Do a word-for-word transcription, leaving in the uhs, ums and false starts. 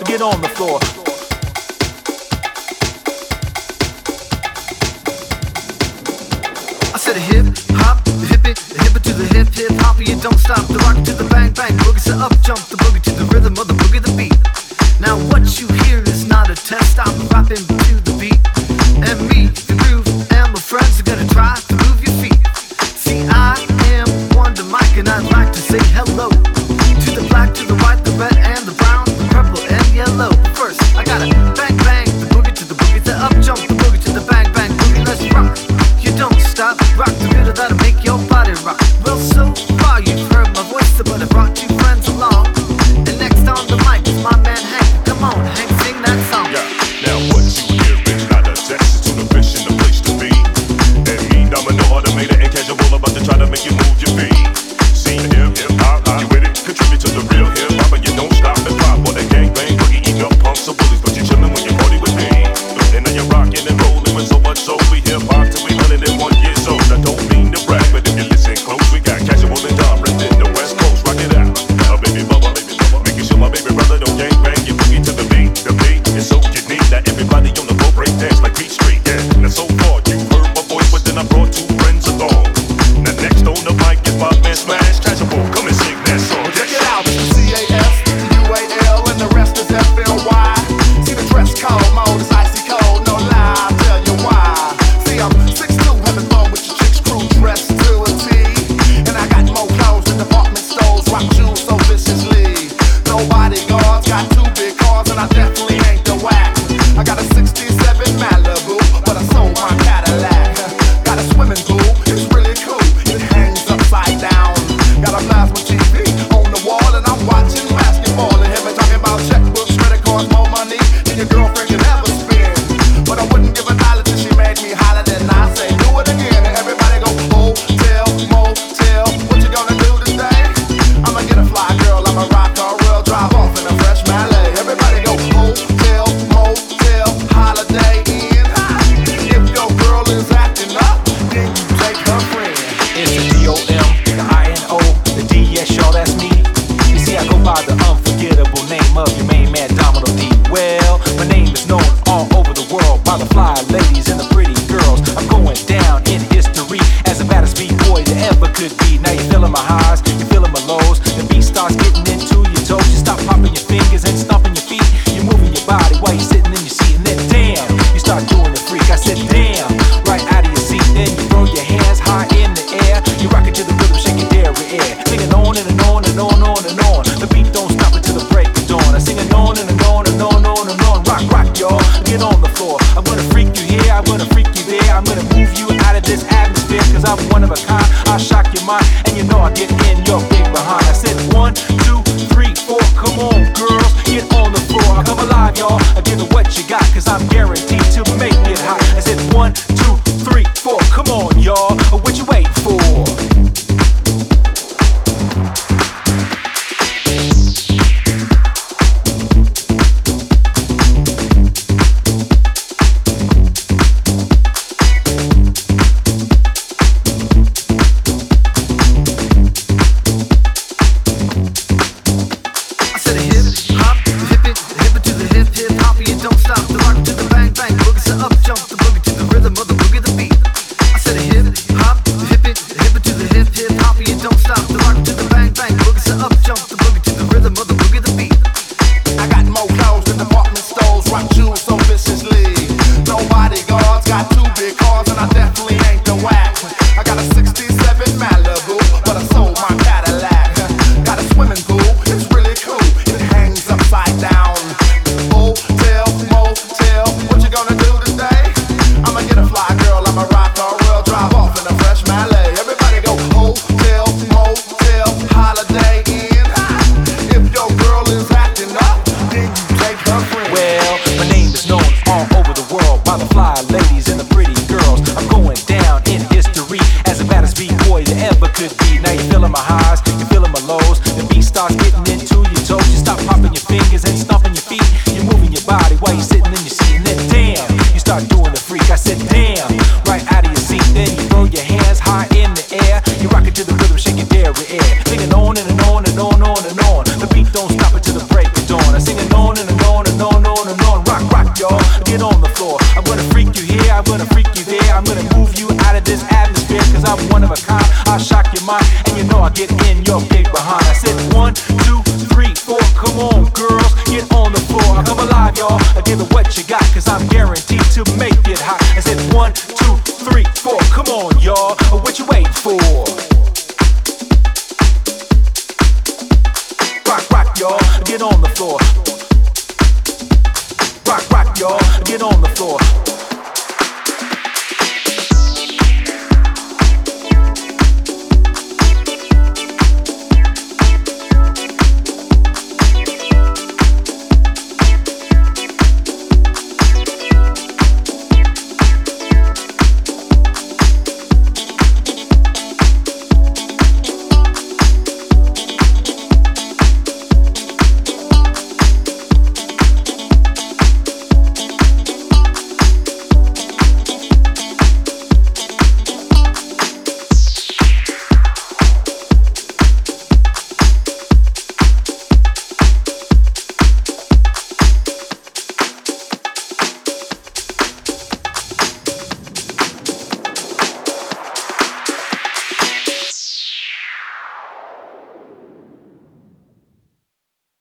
get on the floor. I said a hip hop, the hip it, the hip it to the hip hip hop, you don't stop. The rock to the bang bang, boogie to up jump, the boogie to the rhythm of the boogie the beat. Now what you hear is not a test, I'm rapping to the beat. And me, the groove, and my friends are gonna try to move your feet. See, I am Wonder Mike and I'd like to say hello to the black, to the white, the red and the brown, the purple and yellow. First, I gotta bang bang, the boogie to the boogie, the up jump, the boogie to the bang bang, boogie, let's rock. You don't stop, rock the rhythm that'll make your body rock. Well, so far you've heard my voice, but I brought two friends along. And next on the mic is my man Hank. Come on, Hank, sing that song. Yeah, now what you hear is not a test, to the fish in the place to be. And me, domino, automator, and casual about to try to make you move your feet. See, hip, hip, hop, you with it? Contribute to the real hip hop, but you don't stop and drop. Or that gang bang, boogie, eating up punks or bullies, but you chillin' when you party with me. And now you're rockin' and rollin' with so much soul. We hip hop till we one hundred one years old. I don't mean to brag, but if you listen close, we got casual and dumb, in the West Coast, rock it out. Uh, baby mama, baby mama, making sure my baby brother don't gang bang you boogie to the beat. The beat is so unique that everybody on the floor break dance like Beat Street. Yeah, now so far you heard my voice, but then I brought two friends along. Now next on the mic is my man Smash Casual. Come and sing that song. Well, check it out, it's the C A S, the U A L, and the rest is F L Y. See the dress code, mode is icy cold, no lie, I'll tell you why. See, I'm six two, having fun with your chicks, crew dressed to a T. And I got more clothes than department stores, rock shoes so viciously. No bodyguards, got two big cars, and I definitely ain't the whack. I got a sixty-seven Malibu, but I sold my Cadillac. Got a swimming pool, it's really cool, it hangs upside down. Got a plasma T V on the wall, and I'm watching basketball. And heaven talking about checkbooks, credit cards, more money than your girlfriend can ever spend. But I wouldn't give a dollar till she made me holler. Then I say, do it again, and everybody go, hotel, motel. What you gonna do today? I'ma get a fly girl, I'ma rock her real, drive off in a fresh Malay. Everybody go, hotel, motel, holiday inn. If your girl is acting up, then you take her friend. It's the D O M, the I N O, the D S, y'all, that's me. You see, I go by the unforgettable name of your main man, Domino D. Well, my name is known all over the world by the fly ladies and the pretty girls. I'm going down in history as the baddest B-boy that ever could be. Now you're feeling my highs, you're feeling my lows. The beat starts getting into your toes. You stop popping your fingers and stomping your feet. You're moving your body while you're sitting in your seat. And then damn, you start doing the freak. I said damn, right out of your seat. Then you throw your hands high in the air. You rock it to the rhythm, shake it there, air. Singing on and, and on and on and on and on. The beat don't stop until the break of dawn. I sing it on and, and on and on and on and on. Rock, rock, y'all, get on the floor. I'm gonna freak you here, I'm gonna freak you there. I'm gonna move you out of this atmosphere, cause I'm one of a kind. I'll shock your mind, and you know I'll get in your big behind. I said one, two, three, four. Come on, girls, get on the floor. I'll come alive, y'all. I'll give it what you got, cause I'm guaranteed to make it hot. I said one, two, three, four. Come on, y'all, what you waiting for? I said a hip hop, the hip it, the hip it to the hip hip hop, you don't stop. The rock to the bang bang, boogie to up jump, the boogie to the rhythm of the boogie the beat. I said a hip hop, the hip it, the hip it to the hip hip hop, you don't stop. The rock to the bang bang, boogie to up jump, the boogie to the rhythm of the boogie the beat. I got more clothes than department stores, rock shoes so viciously. No bodyguards, got two big cars, and I definitely ain't the whack. I got a sixty-seven Malibu, but I sold my Cadillac. Got a swimming pool, it's really cool, it hangs upside down. Hotel, motel, what you gonna do today? I'ma get a fly girl, I'ma rock her real, drive off in a fresh Malay. Everybody go, hotel, motel, holiday inn. If your girl is acting up, then you take her friend. Well, my name is known all over the world by the fly ladies and the pretty girls. I'm going down in history as the baddest B-boy that ever could be. Now you're feeling my highs, you're feeling my lows. The beat starts getting into your toes. You stop popping your fingers and stomping your feet. You're moving your body while you're sitting in your seat. And then damn, you start doing the freak. I said damn, right out of your seat. Then you throw your hands high in the air. You rock it to the rhythm, shake it there, air. Singing on and, and on and on and on and on. The beat don't stop until the break of dawn. I sing it on and, and on I'm one of a kind. I'll shock your mind, and you know I get in your big behind. I said one, two, three, four. Come on, girls, get on the floor. I come alive, y'all. I give it what you got, cause I'm guaranteed to make it hot. I said one, two, three, four. Come on, y'all. What you waiting for? Rock, rock, y'all. Get on the floor. Rock, rock, y'all. Get on the floor.